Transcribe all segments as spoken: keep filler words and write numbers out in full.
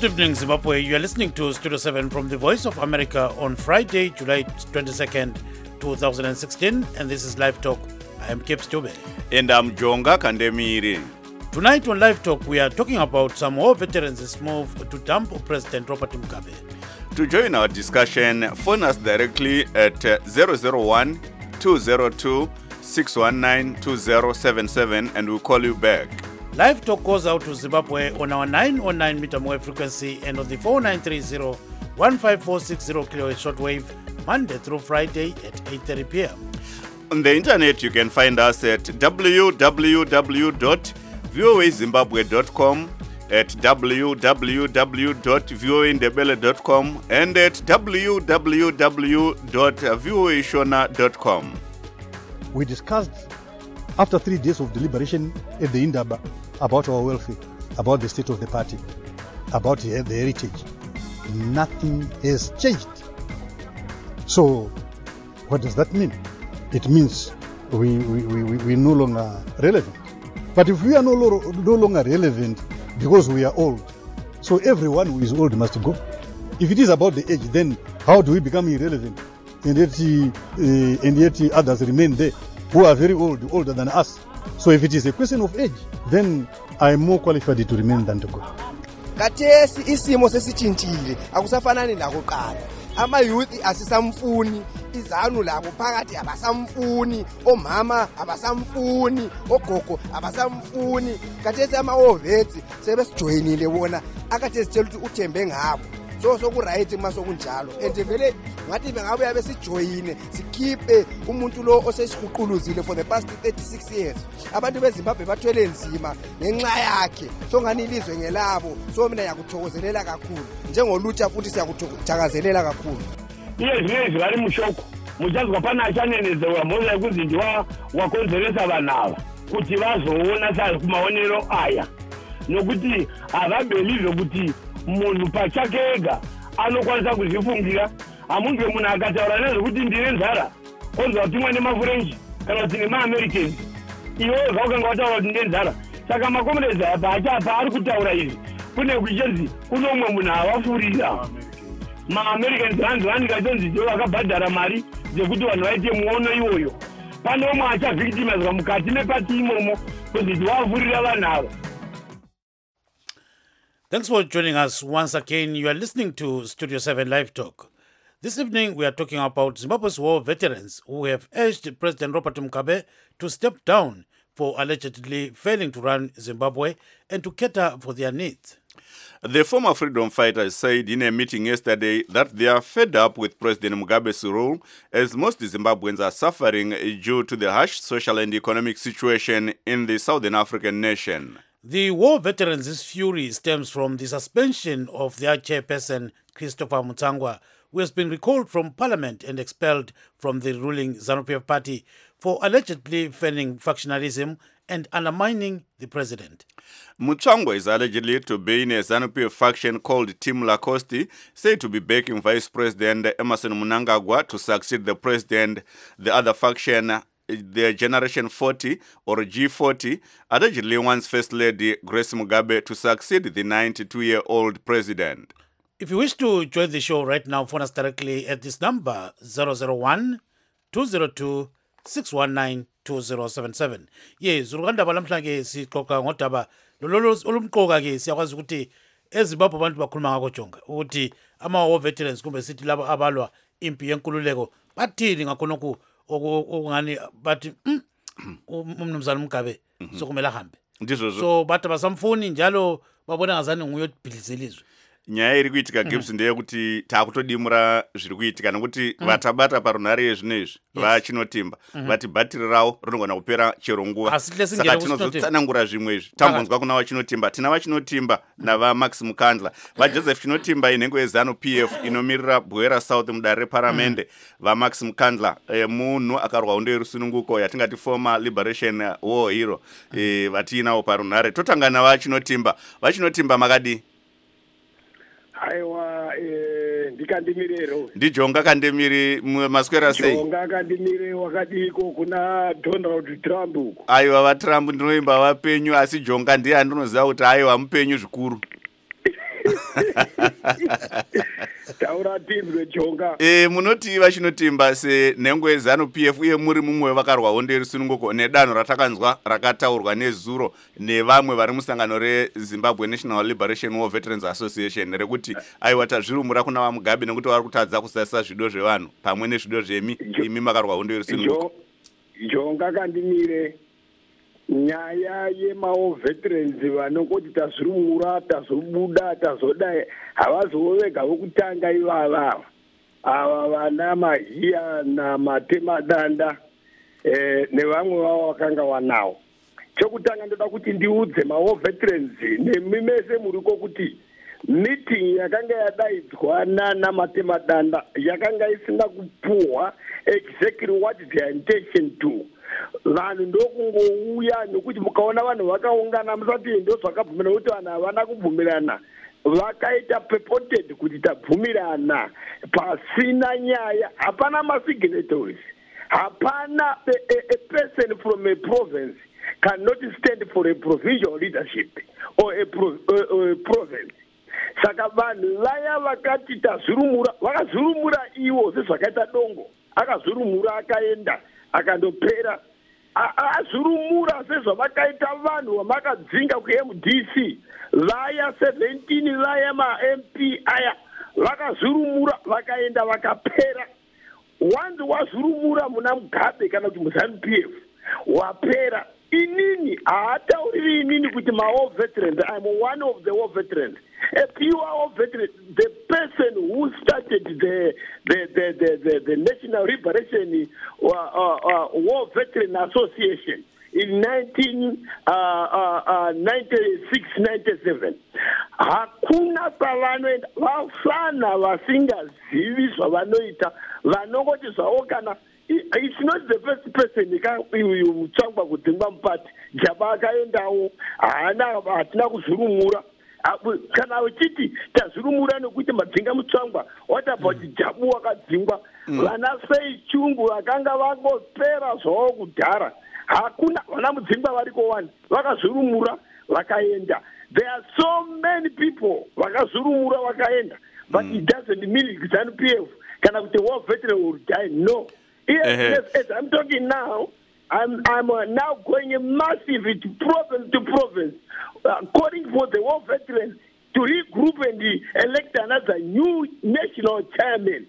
Good evening, Zimbabwe. You are listening to Studio seven from the Voice of America on Friday, July twenty-second, twenty sixteen, and this is Live Talk. I am Kip Stube. And I'm Jonga Kandemiri. Tonight on Live Talk, we are talking about some war veterans' move to dump President Robert Mugabe. To join our discussion, phone us directly at zero zero one, two zero two, six one nine, two zero seven seven and we'll call you back. Live Talk goes out to Zimbabwe on our nine oh nine meter wave frequency and on the four nine three zero, one five four six zero kilohertz shortwave, Monday through Friday at eight thirty p.m. On the internet, you can find us at w w w dot v o a zimbabwe dot com, at w w w dot v o a ndebele dot com, and at w w w dot v o a shona dot com. We discussed after three days of deliberation at the Indaba about our welfare, about the state of the party, about the heritage. Nothing has changed. So what does that mean? It means we, we, we, we're no longer relevant. But if we are no, lo- no longer relevant because we are old, so everyone who is old must go. If it is about the age, then how do we become irrelevant? And yet, uh, and yet others remain there who are very old, older than us. So if it is a question of age, then I am more qualified to remain than to go. Katesi isimo sesichinchile akusafanani nakuqala. Ama youth asisamfuni, izanu labo phakathi abasamfuni, omama abasamfuni, ogogo abasamfuni. Katesi ama ovethi sebesijoyinile wona akathi sitshela ukuthi uthembe ngabo. So so ku right masokunjalo. And vele ngathi bengabuya besijoyine sikhiphe umuntu lo osesihuquluzile for the past thirty-six years. Abantu beZimbabwe bathwele nzima ngenxa yakhe. So ngani ilizwe ngelabo. So mina yakuthokozelela kakhulu. Njengolutsha futhi siyakuthakazelela kakhulu. Iye zingezi bali mushoko. Mujazwa pana chaneneze wa moza kuzinto wa wakonzeresa banaba. Kuti bazoona sali kumaonero aya. Nokuti ababelize ukuthi munhu pachakega anokwanisa kuzvifungira amunge munhu akataura nezvekuti ndine nzara konzwa kuti mwane mafurenji kana kuti nemaamerican iwo zvaukanga wataura kuti ndine nzara saka makomerezi apa achapa ari kutaura izvi kune kuchenzi kuno umwe munhu avafurira maamerican ranzi vanikachonzi ndo vakabhadhara mari dzekuti vanhu vaite muono iwoyo pane umwe achavhictimizwa mukati mepati imomo kuziti wavhurira vanhu ava. Thanks for joining us once again. You are listening to Studio seven Live Talk. This evening, we are talking about Zimbabwe's war veterans who have urged President Robert Mugabe to step down for allegedly failing to run Zimbabwe and to cater for their needs. The former freedom fighters said in a meeting yesterday that they are fed up with President Mugabe's rule, as most Zimbabweans are suffering due to the harsh social and economic situation in the Southern African nation. The war veterans' fury stems from the suspension of their chairperson, Christopher Mutsangwa, who has been recalled from parliament and expelled from the ruling ZANU-P F party for allegedly fanning factionalism and undermining the president. Mutsangwa is allegedly to be in a ZANU-P F faction called Team Lacoste, said to be backing Vice President Emmerson Mnangagwa to succeed the president. The other faction, the Generation forty or G forty, allegedly wants First Lady Grace Mugabe to succeed the ninety-two-year-old president. If you wish to join the show right now, phone us directly at this number zero zero one, two zero two, six one nine, two zero seven seven. Yes, uruganda balamhlanje sixoxa ngodaba lolo olumqoka ke siyakwazi ukuthi eZimbabwe abantu bakhuluma ngako Jonga ukuthi ama war veterans kumbe sithi labo abalwa impi yenkululeko bathini ngakhonokho okungani bathi umnumzana Mugabe sokumela hambe. So bathi basamfuni njalo babona ngazani nguye obhidlizelizwe. Nyaya iri kuitika Gibbs ndeyekuti takutodimura zviri kuitika nokuti vatabata parunhare yezvinezvi vachinotimba vati bhatiri rawo rinogona kupera chero nguva saka tinozotsanangura zvimwe izvi tambonzwa kuna vachinotimba tina vachinotimba navamax Mukandla vajoseph chinotimba inhengo yeZANU-P F inomirira Bwera South mudare reparamende vamax Mukandla munhu akarwa hondo yerusununguko yatingati former liberation war hero vatiinawo parunhare totanga navachinotimba vachinotimba makadi. Aiwa eh ndikandimirero ndijonga kandemiri maswera sei jonga kandimire wakadiko kuna Donald Trump uko aiwa va Trump ndinoimba vapenyu asi jonga ndiye andinoziva kuti aiwa mupenyu zvikuru taura timbe chonga e munoti vachinotimba senhengo yeZANU-P F uye muri mumwe vakarwa hondo yerusununguko nedanho ratakanzwa rakataurwa nezuro nevamwe vari musangano reZimbabwe National Liberation War Veterans Association rekuti aiwa tazvirumura kuna vaMugabe nekuti vari kutadza kusasa zvido zvevanhu pamwe nezvido zvemi imi makarwa hondo yerusununguko. Jonga kandimire nyaya yemawo veterans vanongoti tazvirumura tazobuda tazoda havazovega vokutanga ivava ava vana mahiya namatemadanda eh, nevamwe vavo vakanga wanawo. Chokutanga ndoda kuti ndiudze mawo veterans nemimese muriko kuti meeting yakanga yadaidzwa nana matemadanda yakanga isina kupuhwa exactly what their intention to. Vanhu ndokungouya nokuti mukaona vanhu vakaungana musati ndo zvakabvumira kuti vanhu havana kubvumirana vakaita purported kuti tabvumirana pasina nyaya. Hapana masignatories, hapana a, a, a person from a province cannot stand for a provincial leadership or a, pro, or, or a province. Saka vanhu vaya vakati tazvirumura vakazvirumura ivo sezvakaita dongo akazvirumura akaenda akandopera azvirumura sezvavakaita vanhu vamakadzinga kuM D C vaya seventeen vaya maM P aya vakazvirumura vakaenda vakapera. Wanzi wazvirumura muna Mugabe kana kuti muZANU-P F wapera. Inini haatauriri inini kuti mawo veterans, I'm one of the war veterans, a pure war veteran, the person who started the the the the, the, the National Liberation uh, uh, uh, War Veteran Association in nineteen ninety-six ninety-seven. Hakuna savanoenda vafana vasingazivi zvavanoita vanongoti zvavo kana. It's not the first person mutsvangwa kudzingwa mupati jaba akaendawo haana hatina kuzvirumura kana uchiti tazvirumura nekuti madzinga mutsvangwa what about jabu wakadzingwa vana sei chungu vakanga vangopera zvavo kudhara hakuna vana mudzingwa variko wani vakazvirumura vakaenda. There are so many people vakazvirumura vakaenda, but mm. it doesn't mean ZANU-P F kana kuti war veteran will die. No. Yes, uh-huh. yes, yes, I'm talking now. I'm I'm uh, now going massive to province to province, uh, calling for the war veterans to regroup and uh, elect another new national chairman.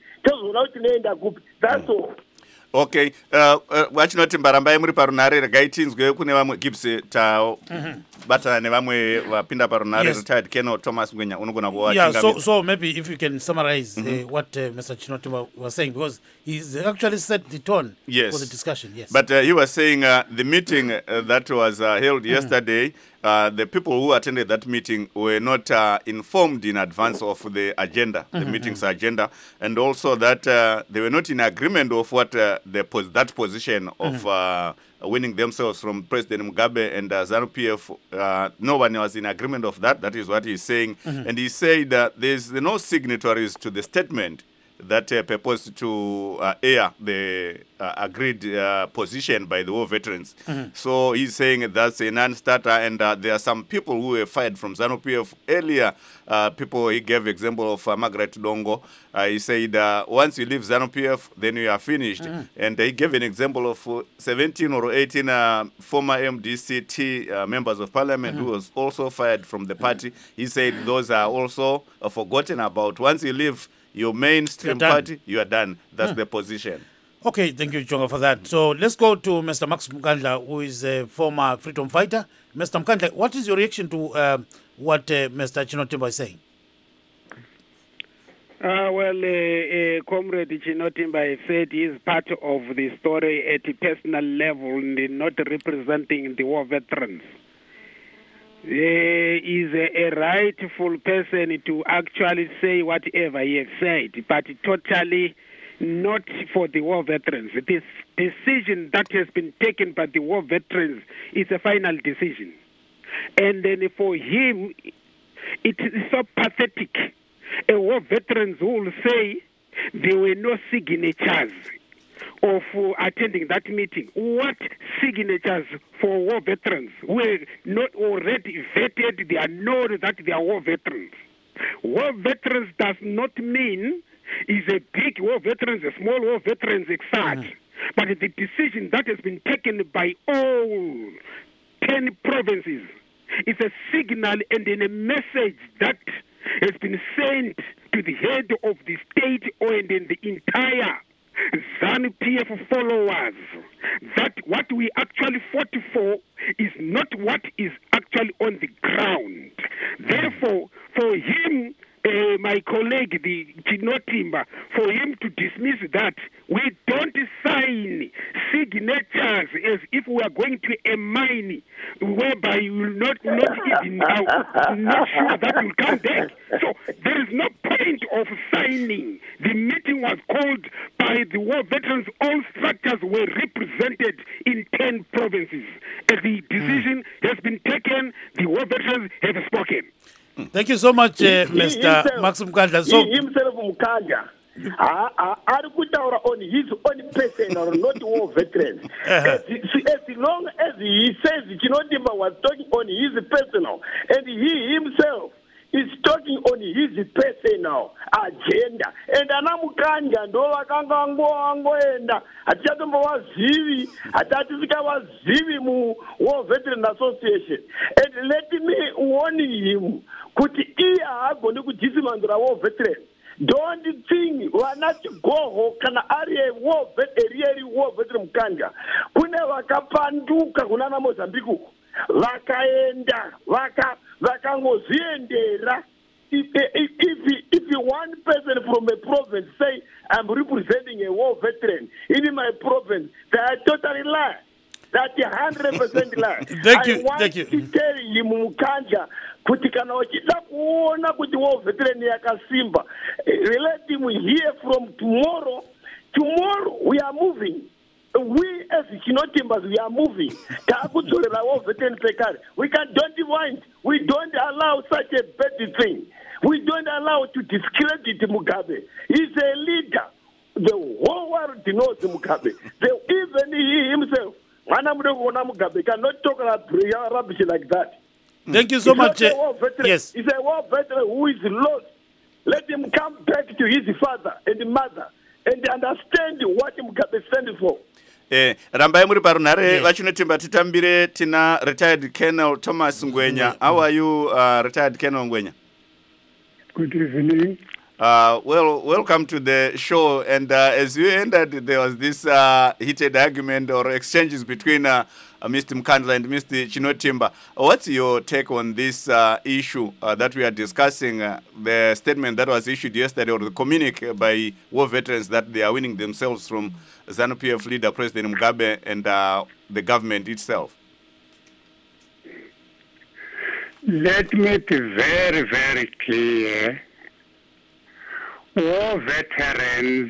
That's all. Okay, vachinoti mbarambai muri parunare regai tinzwe kune vamwe Gibbs tabatana nevamwe vapinda parunare. Retired Colonel Thomas Ngwenya unogona kuva. Yeah, so so maybe if you can summarize mm-hmm. uh, what uh, Mister Chinotimba was saying, because he's actually set the tone yes. for the discussion. Yes, but uh, he was saying uh, the meeting uh, that was uh, held mm-hmm. yesterday. Uh, the people who attended that meeting were not uh, informed in advance of the agenda, mm-hmm. the meeting's agenda, and also that uh, they were not in agreement of what uh, the pos- that position of mm-hmm. uh, winning themselves from President Mugabe and uh, ZANU-P F. Uh, no one was in agreement of that. That is what he's saying. Mm-hmm. And he said that there's no signatories to the statement that uh, purposed to uh, air the uh, agreed uh, position by the war veterans. Mm-hmm. So he's saying that's a non-starter, and uh, there are some people who were fired from ZANU-P F earlier. Uh, people, he gave example of uh, Margaret Dongo. Uh, he said uh, once you leave ZANU-P F, then you are finished. Mm-hmm. And he gave an example of uh, seventeen or eighteen uh, former M D C T uh, members of parliament mm-hmm. who was also fired from the party. He said those are also uh, forgotten about. Once you leave your mainstream party, you are done. That's hmm. the position. Okay, thank you, Chonga, for that. So let's go to Mister Max Mkandla, who is a former freedom fighter. Mister Mkandla, what is your reaction to uh, what uh, Mister Chinotimba is saying? Uh, well, uh, uh, Comrade Chinotimba said he is part of the story at a personal level, not representing the war veterans. He is a, a rightful person to actually say whatever he has said, but totally not for the war veterans. This decision that has been taken by the war veterans is a final decision. And then for him, it is so pathetic. A war veterans who will say there were no signatures of uh, attending that meeting. What signatures for war veterans were not already vetted? They are known that they are war veterans. war veterans does not mean is a big war veterans, a small war veterans, et cetera. Mm. But the decision that has been taken by all ten provinces is a signal and in a message that has been sent to the head of the state and in the entire ZANU-P F followers that what we actually fought for is not what is actually on the ground. Therefore, for him, uh, my colleague, the Chinotimba, for him to dismiss that, we don't sign signatures as if we are going to a mine whereby you will not, not even uh, not sure that will come back. So there is no point of signing. The meeting was called by the war veterans. All structures were represented in ten provinces. As the decision mm. has been taken, the war veterans have spoken. Thank you so much, uh, Mister Maxim Mkandla. So he himself, Mkandla, are kutaura on his own personal, not war veterans. Uh-huh. as, as long as he says Chinotimba was talking on his personal, and he himself is talking on his personal agenda, and anamukanja ndo vakanga ngoenda atichatombo vazivi atatisika vazivi mu War Veteran Association, and let me warn him kuti iye haagoni kudzisimandura war veteran. Don't think vanachigoho kana ari a war veteran, war veteran Mkandla kune vakapanduka kunana Mozambique vakaenda vaka vakangoziendera. If, if, if, if one person from a province say I'm representing a war veteran in my province, they are totally lie. That's a hundred percent lie. Thank you. I want Thank you. to tell you, Mkandla, kuti kana wachida kuona kuti war veteran yakasimba, let him hear from tomorrow. Tomorrow we are moving. We as Chinotimbas, we are moving. We can don't mind. We don't allow such a bad thing. We don't allow to discredit Mugabe. He's a leader. The whole world knows Mugabe. The, even he himself, Mugabe, cannot talk about rubbish like that. Thank you so he's much. Uh, yes. He's a war veteran who is lost. Let him come back to his father and mother and understand what Mugabe stands for. Eh, rambai muri parunhare vachinotimba titambire tina retired Colonel Thomas Ngwenya. How are you, uh, retired Colonel Ngwenya? Good evening. Uh, well, welcome to the show. And uh, as you ended, there was this uh, heated argument or exchanges between uh, uh, Mister Mkandla and Mister Chinotimba. What's your take on this uh, issue uh, that we are discussing? Uh, the statement that was issued yesterday, or the communique by war veterans that they are winning themselves from ZANU-P F leader President Mugabe and uh, the government itself? Let me be very, very clear. War veterans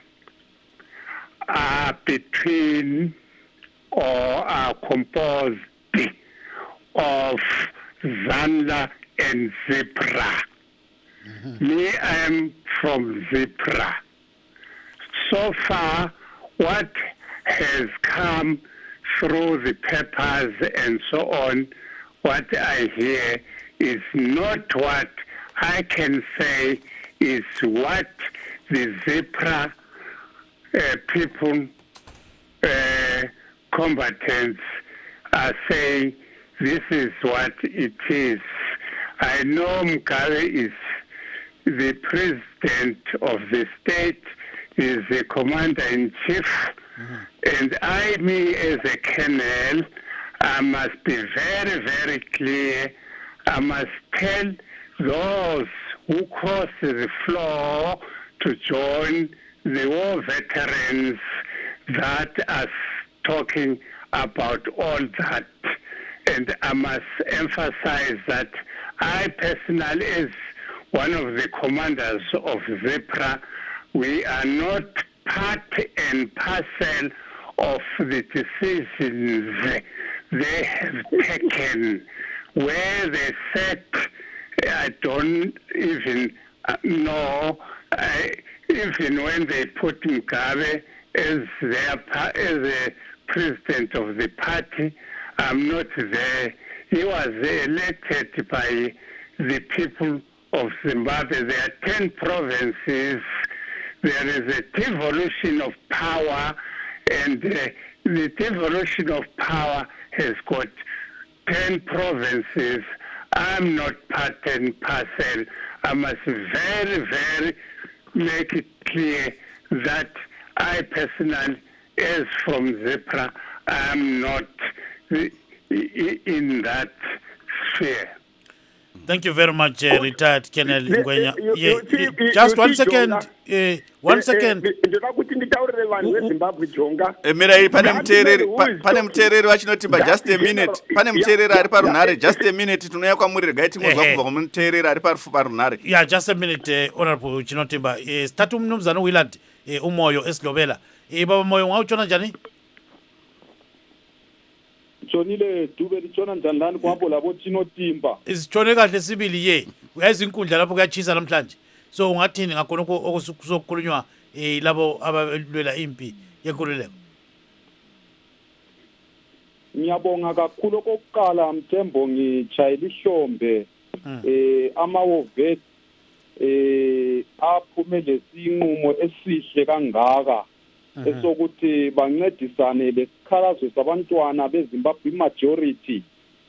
are between or are composed of ZANLA and ZIPRA. Mm-hmm. Me, I am from ZIPRA. So far, what has come through the papers and so on, what I hear is not what I can say is what the ZIPRA uh, people, uh, combatants are saying. This is what it is. I know Mugabe is the president of the state, is the commander-in-chief, mm-hmm. and I, me as a colonel, I must be very, very clear. I must tell those who cross the floor to join the war veterans that are talking about all that. And I must emphasize that I personally, as one of the commanders of ZIPRA, we are not part and parcel of the decisions they have taken, where they said, I don't even know, I, even when they put Mugabe as their as the president of the party, I'm not there. He was elected by the people of Zimbabwe. There are ten provinces. There is a devolution of power, and uh, the devolution of power has got ten provinces. I'm not part and parcel. I must very, very make it clear that I personally, as from ZIPRA, am not in that sphere. Thank you very much, uh, retired Colonel Ngwenya. Yeah, yeah, just one second. Uh, one second. Mirai, pane mutereri, pane mutereri wachinotimba just a minute. Pane mutereri ari parunhare just a minute. Tunouya kwamuri regai timozwa kubva kumutereri ari parufu parunhare. Yeah, just a minute, uh, Honorable Chinotimba. Uh, statu mnumzana Willard uh, umoyo esilobela. Eh baba moyo wauchona njani? Chonile dube lichona njani kwambo labo Chinotimba. Isitshone kahle sibili ye. Uyazi inkundla lapho kuyachisa namhlanje. So ungathini ngakhona okuzokhulunywa eh labo abalwela impi yenkululeko? Ngiyabonga kakhulu kokuqala Mthembo ngichayela ihlombe eh amawovet eh aphume lesinqumo esihle kangaka esokuthi bancedisane lesikhalazo sabantwana beZimbabwe majority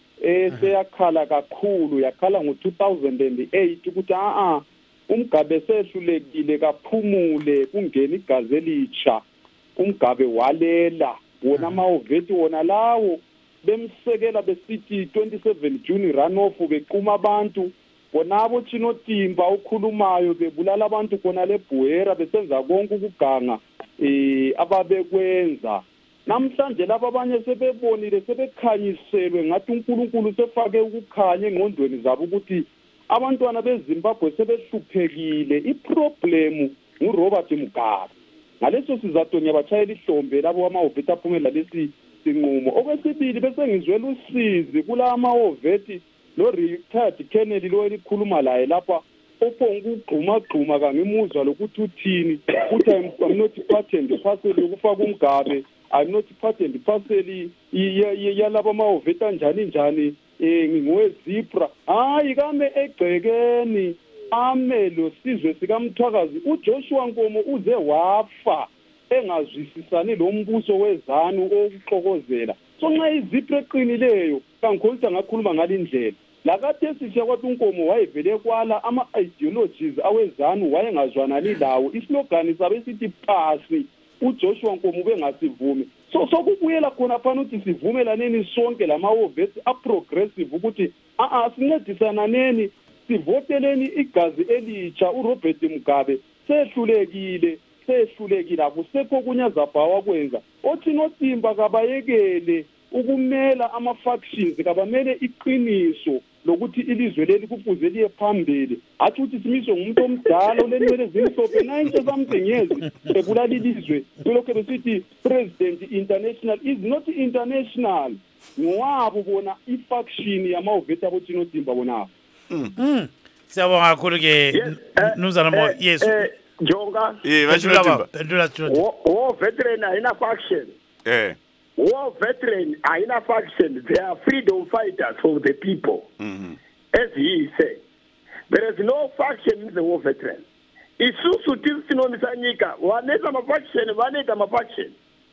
eseyakhala kakhulu yakhala ngo two thousand eight ukuthi a a umgabe sehlulekile kaphumule kungena igazi elitsha umgabe walela wona amawovet wona lawo bemsekela besithi twenty-seven June runoff bequma abantu bonabo Chinotimba ukhulumayo bebulala abantu kona leBuera besenza konke ukuganga eh ababekwenza namhlanje laba abanye sebebonile sebekhanyiselwe ngathi uNkulunkulu sefake ukukhanya engqondweni zabo ukuthi abantwana beZimbabwe sebehluphekile iproblem nguRobert Mugabe ngaleso sizathu ngiyabachayela ihlombe labo amawovet aphumela lesi sinqumo okwesibili bese ngizwela usizi kula amawovet lo retired Kennedy lo elikhuluma laye lapha ophonga ukugquma gquma kangimuzwa lokuthi uthini uthi I'm not part and parcel yokufaka umgabe I'm not part and parcel yalabo amawovet njani njani eh ngingowezipra hayi kame egcekeni ame lo sizwe sikaMthwakazi uJoshua Nkomo uze wafa engazwisisani lo mbuso wezanu okuxokozela so nxa izipra eqinileyo kangikholisa ngakhuluma ngalindlela lakade sisha kwathi uNkomo wayevele kwala ama ideologies awezanu wayengazwanani lawo islogan sabe sithi phasi uJoshua Nkomo bengasivumi so sokubuyela khona phana uthi sivumelaneni sonke lamawovet aprogressive ukuthi a a sincedisananeni sivoteleni igazi elitsha uRobert Mugabe sehlulekile sehlulekile akusekho kunyazabhawa kwenza oThinotimba kabayekele ukumela ama-factions kabamele iqiniso lokuthi ilizwe leli kufuze liye phambili athi ukuthi simiswe ngumuntu omdala olenwele zimhlophe ninety something years ebulala ilizwe kulokho besithi president international is not international ngowabo bona i-faction yamawovet aboThinotimba bonabo. Mm. Siyabonga kakhulu ke Mnumzana Mo. Yes. Jonga. Eh bachinotimba. Pendula Chinotimba. War veteran ayina faction. Eh. War veteran ayina faction. They are freedom fighters for the people. Mhm. As he said, there is no faction in the war veteran. Isusu tisinomisa nyika waneta mafaction waneta mafaction.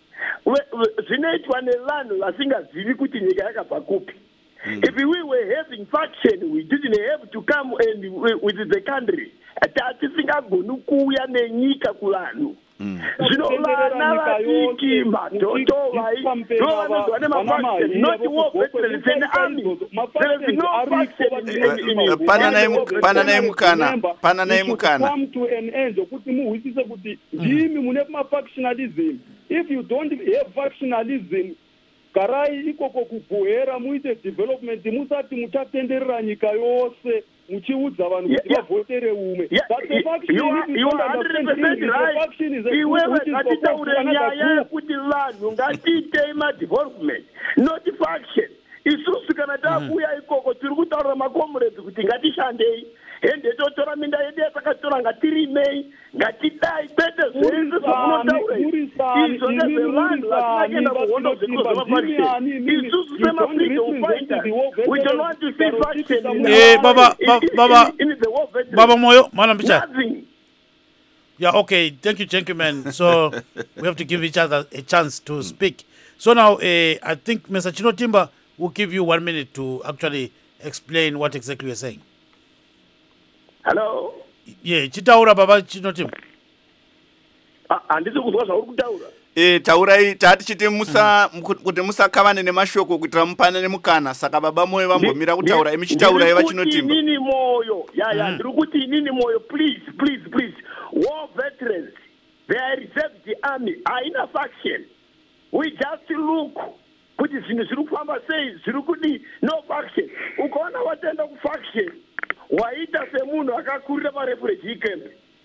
Zinaitwa nelano lasingazivi kuti nyika yakabva kupi. Mm. If we were having faction, we didn't have to come and with the country. Tati singagonu kuya nenyika kulanu. Zino lana vatiki matoto vai. No one wane ma faction. Not war veterans in the army. There is no faction in the pana na pana na imukana. Pana na imukana. Come to an end. Kuti mu wisise kuti jimi mune ma factionalism. If you don't have factionalism, karai ikoko kubuhera muite development musati muchatenderera nyika yose muchiudza vanhu kuti vavotere umwe. You are one hundred percent right. Iwewe ngatitaure nyaya kuti vanhu ngatiite ma-development not faction. Isusu kana takuya ikoko tiri kutaura macomrades kuti ngatishandei hende totora minda yedu yatakatora ngatirimei ngatidai kwete zvese zvakunotaura izvo ndezvevanhu vatinakenda kuhondo zvekuzo mafaction. Isusu semafreedom fighters we don't want to see faction in, Eh baba baba in the war Baba Moyo, Madam Picha. Nothing. Yeah, okay. Thank you, gentlemen. So we have to give each other a chance to speak. So now, uh, I think Mister Chino Timba will give you one minute to actually explain what exactly you're saying. Hello. Yeah, Chitaura Baba Chino Timba. Andisi kuzwa zvauri kutaura. Eh, taurai tati chiti musa kuti musakavane nemashoko kuitira mupana nemukana saka Baba Moyo vambomira kutaura emichitaura yevachinotimba. Inini moyo. Ya ya, ndiri kuti inini moyo, please, please, please. War veterans, they are reserved the army, haina faction. We just look kuti zvinhu zviri kufamba sei, zviri kuti no faction. Ukaona watenda kufaction, waita semunhu akakurira parefugee camp.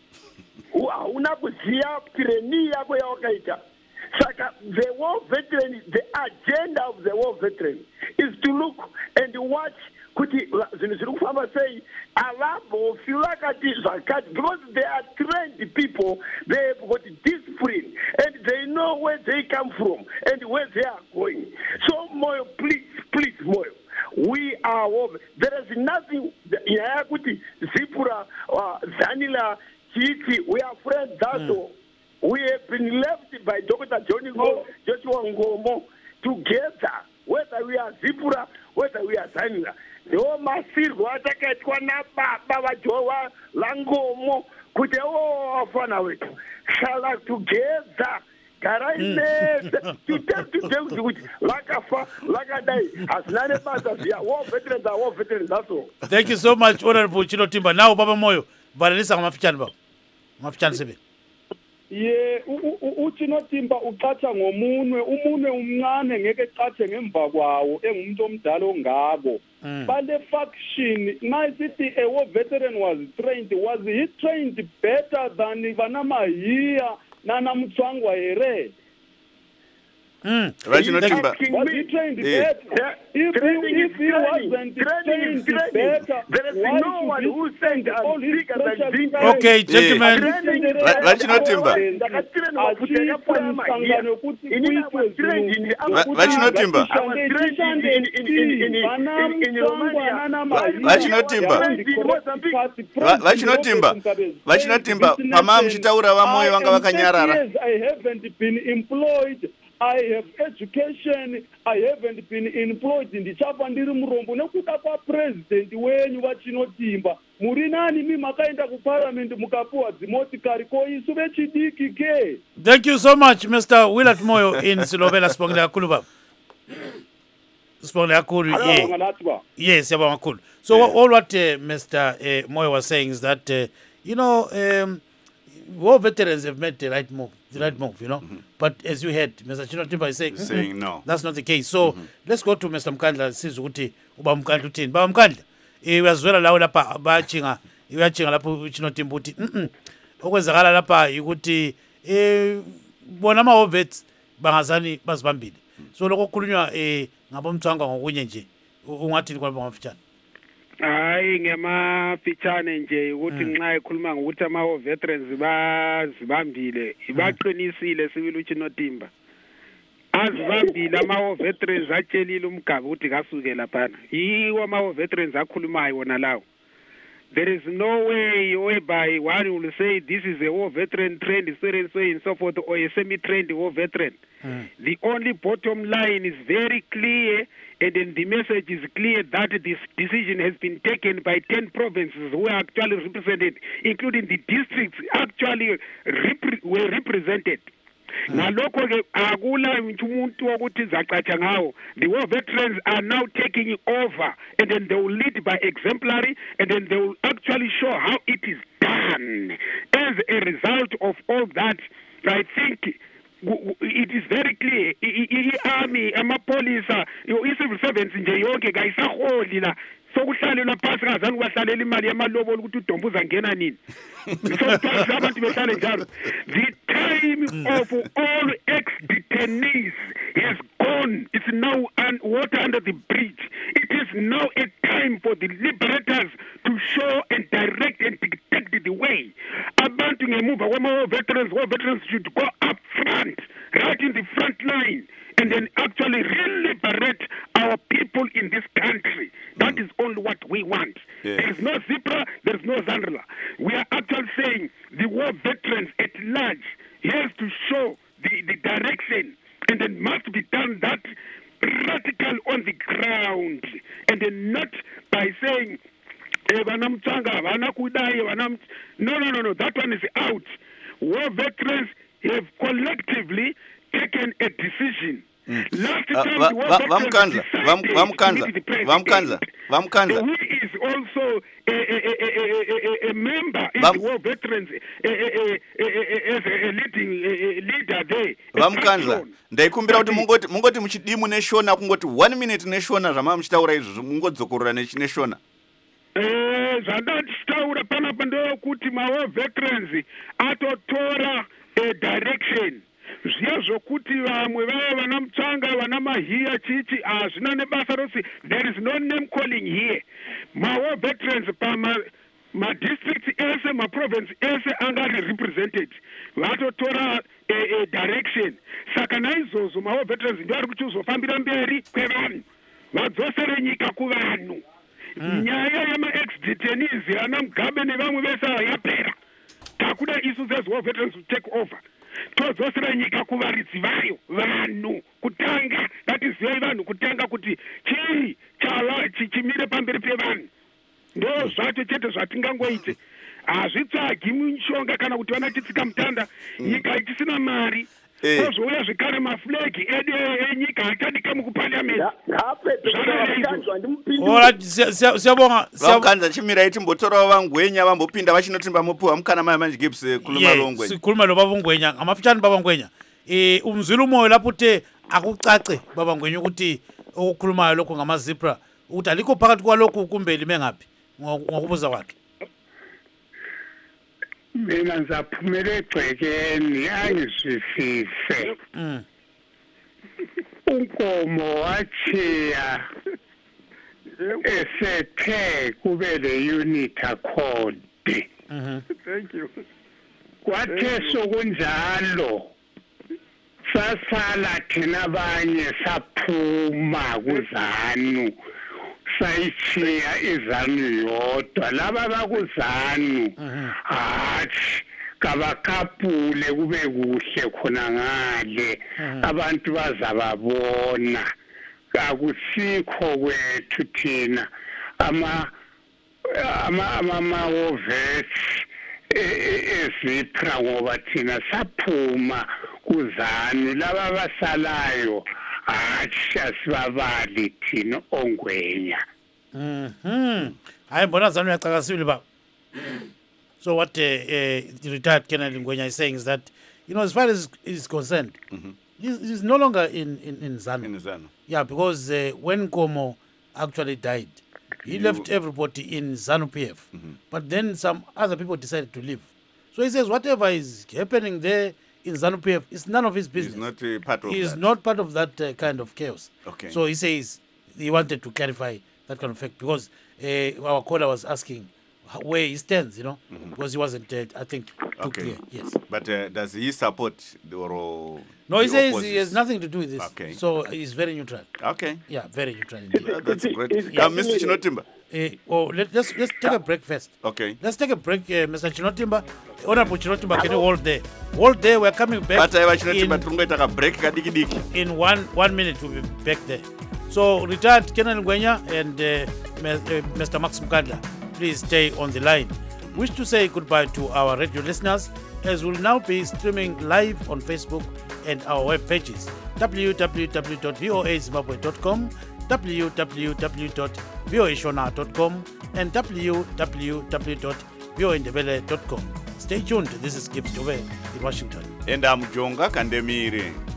Hauna kuziya training yako yawakaita. Saka the war veteran, the agenda of the war veteran is to look and watch kuti zvinhu zviri kufamba sei, avambofila kati zvakati, because they are trained people, they have got discipline and they know where they come from and where they are going. So Moyo, please, please Moyo, we are war. There is nothing nyaya kuti Zipura, uh, Zanila, Chiti, we are friends, that's all. Mm. We have been left by Doctor Johnny Ngo, Joshua Ngomo together, whether we are Zipura, whether we are Zanila. Yo masirgo atakaitwa na baba vajowa langomo kuti o afana wetu shala together karaineza tutatu kuti lakafa lakadai asinane basa via war veterans are war veterans, that's all. Thank you so much, Honorable Chino Timba. Now Baba Moyo varanisa ngamafichani baba mafichani sebe. Ye uChino Timba uqatha ngomunwe, umunwe umncane ngeke qathe ngemva kwawo engumuntu omdala ongako. Bale faction nasithi a war veteran was trained, was he trained better than Vanamahiya Nana Mutswangwa here? Mm. Timba. Was he trained yeah. better? If, if he wasn't trained better, there is no one who sent all his pressure. Okay, gentlemen. Rachino Timba. Rachino Timba. Rachino Timba. Rachino Timba. Rachino Timba. Pama mchitaura wa moyo wanga wakanyarara. I haven't been employed. I have education, I haven't been employed in the chapa ndiri murombo nekuda kwa president wenyu vaChino Timba. Muri nani mi makaenda ku parliament mukapuwa dzimotikari ko isu vechidiki ke. Thank you so much, Mister Willard Moyo in Silovela Spongela Kuluba. Spongela Kulu. Yes, yaba makulu. So yeah. all what uh, Mister Uh, Moyo was saying is that uh, you know um, war veterans have made the right move, the right move, you know. Mm-hmm. But as you heard, Mister Chino Timba is saying, saying no, that's not the case. So mm-hmm. let's go to Mister Mkandla. Sizukuti uba Mkandla uthini. Baba Mkandla, eh uyazwela lawo lapha bachinga, uyachinga lapho uChino Timba uthi, "Mhm. Okwenzakala lapha ukuthi eh bona ama vets bangazani bazibambile." So lokho kukhulunywa eh ngabomthwanga ngokunye nje. Ungathini kwaba ngafitshana? Hayi ngemafitshane nje ukuthi nxa ekhuluma ngokuthi ama veterans bazibambile ibaqinisile sibili uChino Timba azibambile ama veterans atshelile umgaba ukuthi kasuke laphana yiwo ama veterans akhulumayo wona lawo. There is no way whereby one will say this is a war veteran trained, so and so and so forth, or a semi-trained war veteran. Mm. The only bottom line is very clear, and then the message is clear that this decision has been taken by ten provinces who are actually represented, including the districts actually rep- were represented. Ngalokho ke akula umuntu wokuthi zaqatsha ngawo. The war veterans are now taking over, and then they will lead by exemplary, and then they will actually show how it is done. As a result of all that, I think it is very clear. I-army, amapolisa, i-civil servants nje yonke kayisaholi la. Sokuhlalelwa phasi kazani kwahlalela imali yamalobolo ukuthi uDombu uzangena nini. So abantu behlale njalo. The time of all ex-detainees has gone. It's now un- water under the bridge. It is now a time for the liberators to show and direct and dictate the way. Abantu ngemuva kwama veterans, war veterans should go up front, right in the front line, and then actually re-liberate our people in this country. That mm. is only what we want. Yeah. There is no ZIPRA, there is no ZANRLA. We are actually saying the war veterans at large has to show the, the direction, and then must be done that practical on the ground, and then not by saying, no, no, no, no, that one is out. War veterans have collectively taken a decision. Mm. Last time uh, the war veterans decided who is also a, a, a, a, a member in the war veterans a, a, a, a, as a leading a leader there. Vamkandla, ndaikumbira kuti mungoti mungoti muchidimu neshona kungoti one minute neshona zvama muchitaura izvo mungodzokorora neshona. Eh, zvandatichitaura panapa ndeyokuti ma-war veterans atotora a direction. Zviya zvokuti vamwe vaya vana Mutsvanga vana Mahiya chichi hazvina nebasa rose. There is no name calling here. Ma-war veterans pama ma-district ese ma-province ese angari represented vatotora a, a direction. Saka naizvozvo ma-war veterans ndio ari kuchizofambira mberi kwevanhu vadzosere nyika kuvanhu. Mm. Nyaya yama-ex-detainees ana Mugabe nevamwe vese yapera. Takuda isu sezi-war veterans to take over. Todzosera nyika kuvaridzi vayo vanhu kutanga, that is ziyai vanhu kutanga kuti chii chala chimire pamberi pevanhu. Ndo zvacho chete zvatingangoite. Hazvitsvagi mishonga kana kuti vana chitsika mutanda nyika ichisina mari. Kozouya zvekare maflegi edu enyika achadika mukuparliament. Siyabonga Vamkandla chimira itimbotorawo Vangwenya vambopinda vachinotimba mopuwa mukana mai manje Gibbs kuluma longwe. Sikhuluma lo baba Ngwenya amafitshane baba Ngwenya. Eh umzwile umoya lapho the akucace baba Ngwenya ukuthi ukukhulumayo lokho ngama-ZIPRA ukuthi alikho phakathi kwalokho kumbe lime ngaphi ngokubuza kwakhe. Mina ngizaphumela egcekeni angizwisise. Mm. Unkomo wachiya esethe kube le unit accord. Mhm. Thank you. Kwathe sokunjalo sasala thina abanye saphuma kuZANU sayichiya iZANU yodwa laba bakuzanu hathi kabakapule kube kuhle khona ngale abantu bazababona akusikho kwethu thina ama ama ama ovets eZIPRA ngoba thina saphuma kuZANU laba basalayo hathi asibabali thina oNgwenya. Mhm. Hayi mbona ZANU yacakasile ba. So what uh, uh, the retired Colonel Ngwenya is saying is that, you know, as far as is concerned, mm-hmm. he's, he's no longer in in, in ZANU. In ZANU. Yeah, because uh, when Nkomo actually died, he you... left everybody in ZANU P F. Mm-hmm. But then some other people decided to leave. So he says whatever is happening there in ZANU P F is none of his business. He's not uh, part of He is that. not part of that uh, kind of chaos. Okay. So he says he wanted to clarify that kind of fact because uh, our caller was asking where he stands, you know, mm-hmm. because he wasn't, uh, I think, too okay. clear. Yes. But uh, does he support the or No, he the says opposites? he has nothing to do with this. Okay. So he's very neutral. Okay. Yeah, very neutral indeed. Yeah, that's great. It's- Uh, Mister Chinotimba. Uh, oh, let, let's let's take a break first. Okay. Let's take a break, uh, Mister Chinotimba. Honorable Chinotimba, can you hold there? Hold there. We're coming back But I Chinotimba in, tungoita break kadiki diki. in one one minute. We'll be back there. So retired Colonel Ngwenya and uh, Mister Max Mkandla, please stay on the line. Wish to say goodbye to our radio listeners as we'll now be streaming live on Facebook and our web pages w w w dot voa zimbabwe dot com, w w w dot voa shona dot com and w w w dot voa ndebele dot com. Stay tuned. This is Gibbs Dube in Washington. And I'm Jonga Kandemire.